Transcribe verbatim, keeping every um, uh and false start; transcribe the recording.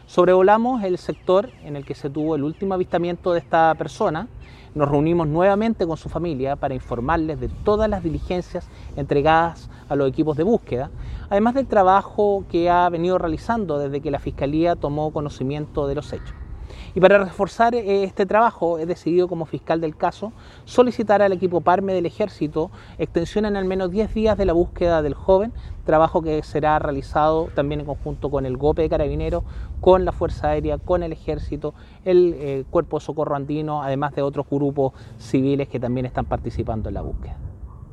Sobrevolamos el sector en el que se tuvo el último avistamiento de esta persona. Nos reunimos nuevamente con su familia para informarles de todas las diligencias entregadas a los equipos de búsqueda, además del trabajo que ha venido realizando desde que la Fiscalía tomó conocimiento de los hechos. Y para reforzar este trabajo, he decidido como fiscal del caso solicitar al equipo PARME del Ejército extensión en al menos diez días de la búsqueda del joven, trabajo que será realizado también en conjunto con el GOPE de Carabineros, con la Fuerza Aérea, con el Ejército, el eh, Cuerpo de Socorro Andino, además de otros grupos civiles que también están participando en la búsqueda.